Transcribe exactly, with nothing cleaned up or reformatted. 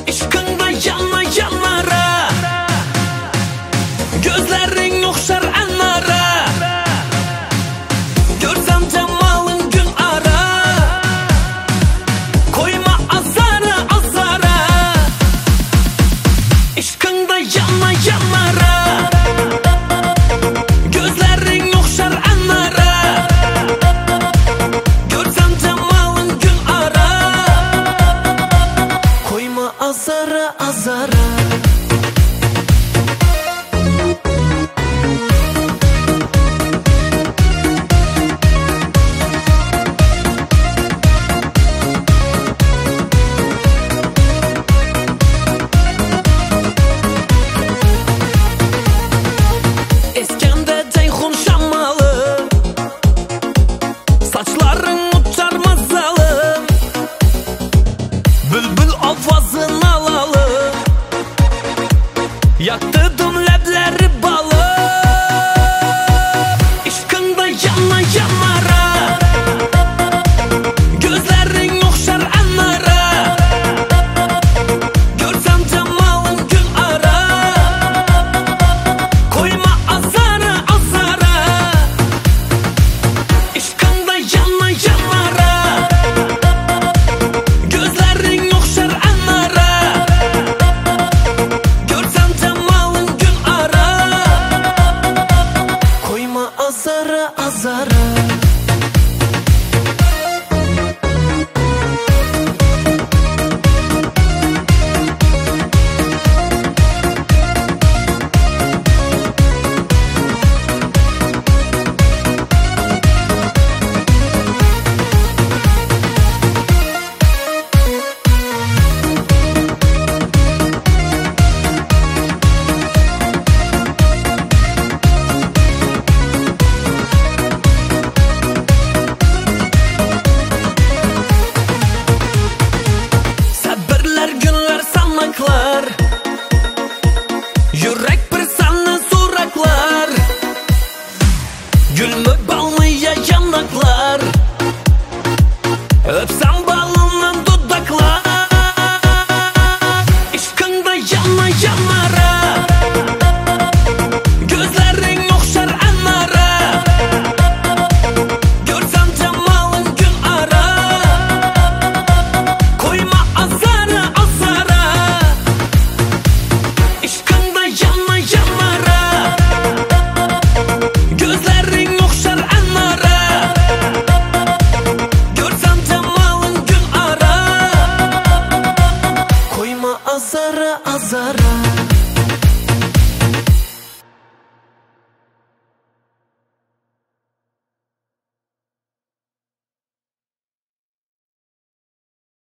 İşkında yana yanlara, gözlerin okşar anlara. Görsem cemalın gün ara, koyma azara azara. İşkında yana yanlara, gözlerin okşar anlara. Görsem cemalın gün ara, koyma azara azara. Eskende Ceyhun şammalı, saçların uçar mazalım. Bülbül avazını alalım, yaktırdım lebleri balı. İşkında yana yanlara, gözlerin okşar anlara. Görsem cemalın gün ara, koyma azara azara. İşkında yana yanlara, gözlerin okşar anlara. Görsem cemalın gün ara, koyma azara azara. Sabırlar günler sanmaklar, yürek bir sana suraklar. Gül mü bal mı ya yanaklar, öpsem balından dudaklar. İşkında yana yanlara, gözlerin okşar anlara. Görsem cemalın gün ara, koyma azara azara. İşkında yana yanlara, gözlerin okşar anlara. Görsem cemalın gün ara, koyma azara azara.